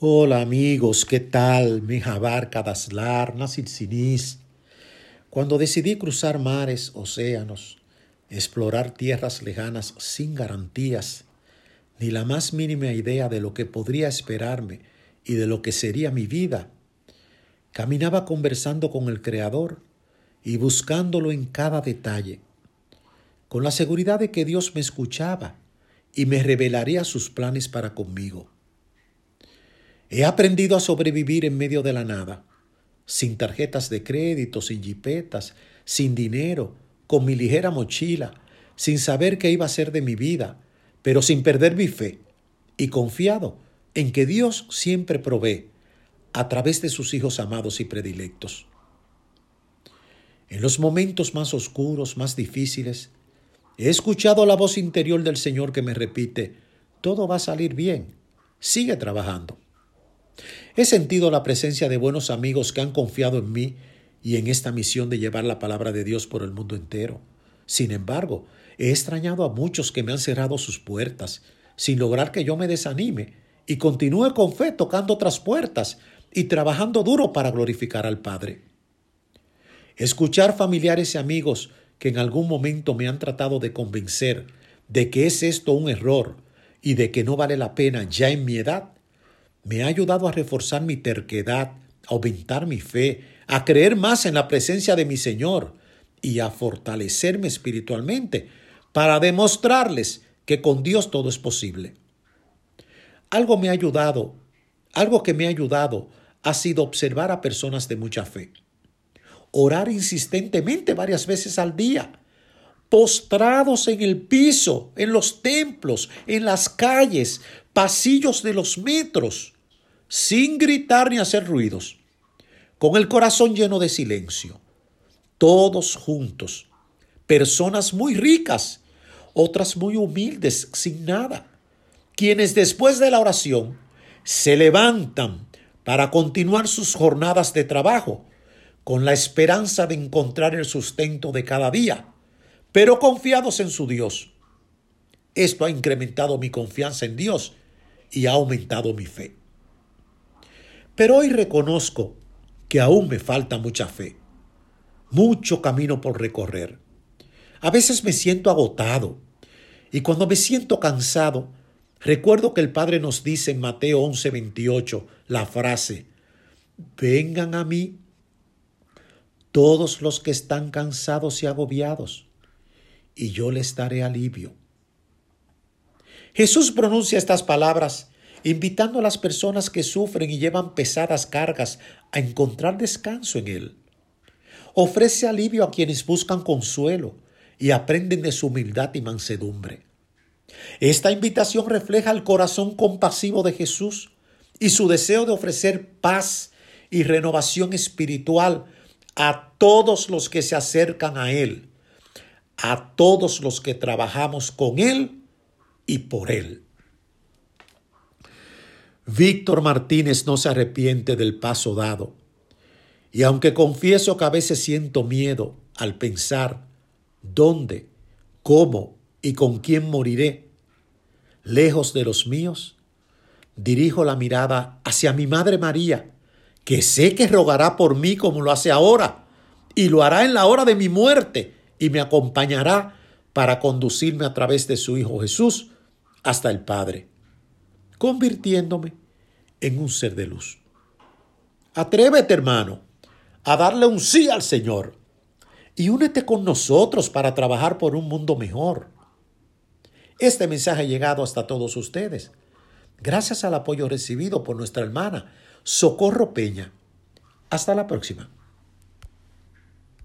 Hola amigos, ¿qué tal? Mejabar Kadaslar, Nasil Sinis. Cuando decidí cruzar mares, océanos, explorar tierras lejanas sin garantías, ni la más mínima idea de lo que podría esperarme y de lo que sería mi vida, caminaba conversando con el Creador y buscándolo en cada detalle, con la seguridad de que Dios me escuchaba y me revelaría sus planes para conmigo. He aprendido a sobrevivir en medio de la nada, sin tarjetas de crédito, sin jipetas, sin dinero, con mi ligera mochila, sin saber qué iba a ser de mi vida, pero sin perder mi fe y confiado en que Dios siempre provee a través de sus hijos amados y predilectos. En los momentos más oscuros, más difíciles, he escuchado la voz interior del Señor que me repite: todo va a salir bien, sigue trabajando. He sentido la presencia de buenos amigos que han confiado en mí y en esta misión de llevar la palabra de Dios por el mundo entero. Sin embargo, he extrañado a muchos que me han cerrado sus puertas, sin lograr que yo me desanime y continúe con fe tocando otras puertas y trabajando duro para glorificar al Padre. Escuchar familiares y amigos que en algún momento me han tratado de convencer de que es esto un error y de que no vale la pena ya en mi edad, me ha ayudado a reforzar mi terquedad, a aumentar mi fe, a creer más en la presencia de mi Señor y a fortalecerme espiritualmente para demostrarles que con Dios todo es posible. Algo que me ha ayudado ha sido observar a personas de mucha fe, orar insistentemente varias veces al día, postrados en el piso, en los templos, en las calles, pasillos de los metros, sin gritar ni hacer ruidos, con el corazón lleno de silencio, todos juntos, personas muy ricas, otras muy humildes, sin nada, quienes después de la oración se levantan para continuar sus jornadas de trabajo, con la esperanza de encontrar el sustento de cada día, pero confiados en su Dios. Esto ha incrementado mi confianza en Dios y ha aumentado mi fe. Pero hoy reconozco que aún me falta mucha fe, mucho camino por recorrer. A veces me siento agotado y cuando me siento cansado, recuerdo que el Padre nos dice en Mateo 11:28 la frase: vengan a mí todos los que están cansados y agobiados, y yo les daré alivio. Jesús pronuncia estas palabras invitando a las personas que sufren y llevan pesadas cargas a encontrar descanso en Él. Ofrece alivio a quienes buscan consuelo y aprenden de su humildad y mansedumbre. Esta invitación refleja el corazón compasivo de Jesús y su deseo de ofrecer paz y renovación espiritual a todos los que se acercan a Él, a todos los que trabajamos con Él y por Él. Víctor Martínez no se arrepiente del paso dado, y aunque confieso que a veces siento miedo al pensar dónde, cómo y con quién moriré, lejos de los míos, dirijo la mirada hacia mi Madre María, que sé que rogará por mí como lo hace ahora, y lo hará en la hora de mi muerte, y me acompañará para conducirme a través de su Hijo Jesús hasta el Padre, convirtiéndome en un ser de luz. Atrévete, hermano, a darle un sí al Señor y únete con nosotros para trabajar por un mundo mejor. Este mensaje ha llegado hasta todos ustedes gracias al apoyo recibido por nuestra hermana Socorro Peña. Hasta la próxima.